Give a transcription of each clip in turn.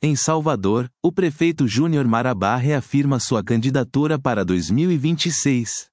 Em Salvador, o prefeito Júnior Marabá reafirma sua candidatura para 2026.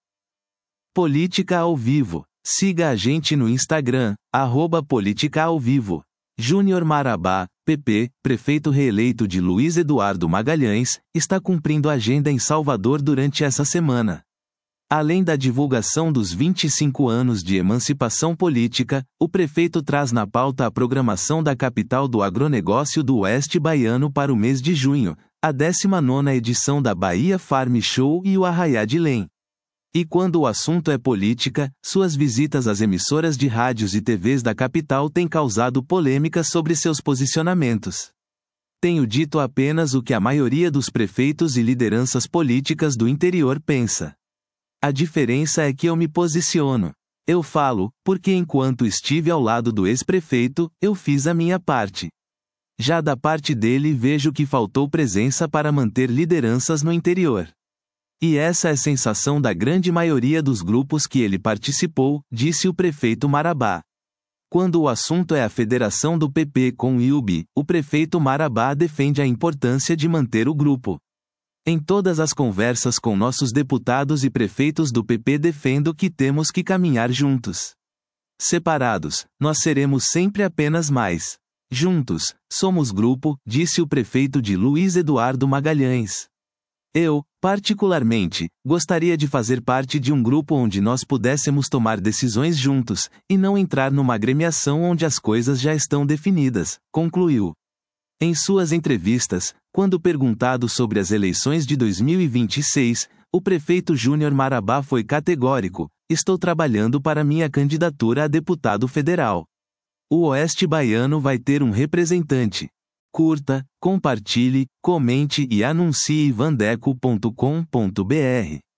Política ao Vivo. Siga a gente no Instagram, @políticaaovivo. Júnior Marabá, PP, prefeito reeleito de Luiz Eduardo Magalhães, está cumprindo agenda em Salvador durante essa semana. Além da divulgação dos 25 anos de emancipação política, o prefeito traz na pauta a programação da capital do agronegócio do Oeste Baiano para o mês de junho, a 19ª edição da Bahia Farm Show e o Arraiá de Lem. E quando o assunto é política, suas visitas às emissoras de rádios e TVs da capital têm causado polêmicas sobre seus posicionamentos. Tenho dito apenas o que a maioria dos prefeitos e lideranças políticas do interior pensa. A diferença é que eu me posiciono. Eu falo, porque enquanto estive ao lado do ex-prefeito, eu fiz a minha parte. Já da parte dele vejo que faltou presença para manter lideranças no interior. E essa é a sensação da grande maioria dos grupos que ele participou, disse o prefeito Marabá. Quando o assunto é a federação do PP com o IUB, o prefeito Marabá defende a importância de manter o grupo. Em todas as conversas com nossos deputados e prefeitos do PP defendo que temos que caminhar juntos. Separados, nós seremos sempre apenas mais. Juntos, somos grupo, disse o prefeito de Luiz Eduardo Magalhães. Eu, particularmente, gostaria de fazer parte de um grupo onde nós pudéssemos tomar decisões juntos, e não entrar numa agremiação onde as coisas já estão definidas, concluiu. Em suas entrevistas, quando perguntado sobre as eleições de 2026, o prefeito Júnior Marabá foi categórico: estou trabalhando para minha candidatura a deputado federal. O Oeste Baiano vai ter um representante. Curta, compartilhe, comente e anuncie vandeco.com.br.